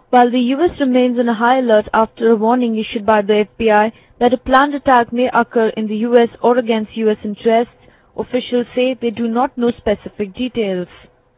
While the U.S. remains on a high alert after a warning issued by the FBI that a planned attack may occur in the U.S. or against U.S. interests, officials say they do not know specific details.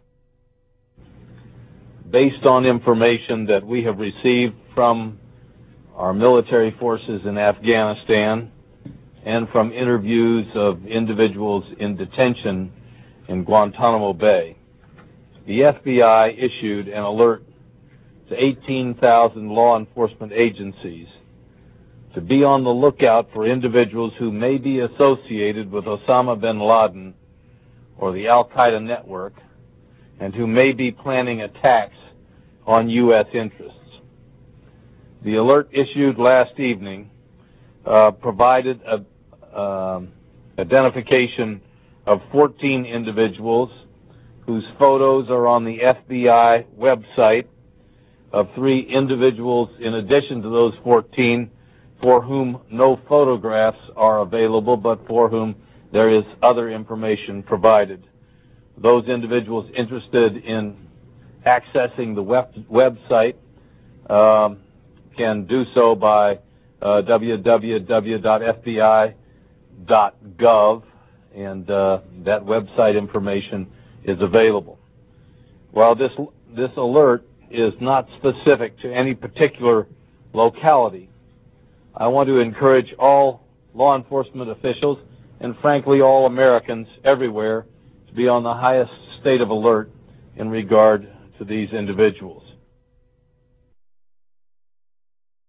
Based on information that we have received from our military forces in Afghanistan and from interviews of individuals in detention in Guantanamo Bay, the FBI issued an alert to 18,000 law enforcement agencies to be on the lookout for individuals who may be associated with Osama bin Laden or the Al-Qaeda network and who may be planning attacks on U.S. interests. The alert issued last evening provided identification of 14 individuals whose photos are on the FBI website, of 3 individuals in addition to those 14 for whom no photographs are available but for whom there is other information provided. Those individuals interested in accessing the website can do so by www.fbi.gov, and that website information is available. While this alert is not specific to any particular locality, I want to encourage all law enforcement officials and frankly all Americans everywhere to be on the highest state of alert in regard to these individuals.